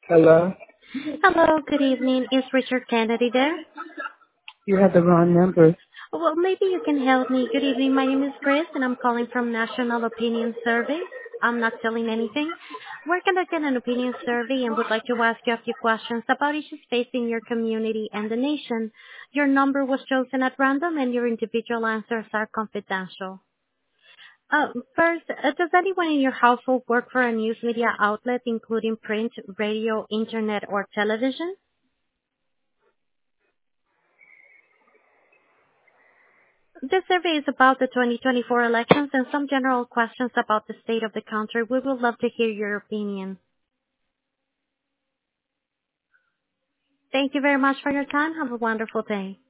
Hello? Hello, good evening. Is Richard Kennedy there? You have the wrong number. Well, maybe you can help me. Good evening. My name is Chris, and I'm calling from National Opinion Survey. I'm not selling anything. We're conducting an opinion survey and would like to ask you a few questions about issues facing your community and the nation. Your number was chosen at random, and your individual answers are confidential. First, does anyone in your household work for a news media outlet, including print, radio, internet, or television? This survey is about the 2024 elections and some general questions about the state of the country. We would love to hear your opinion. Thank you very much for your time. Have a wonderful day.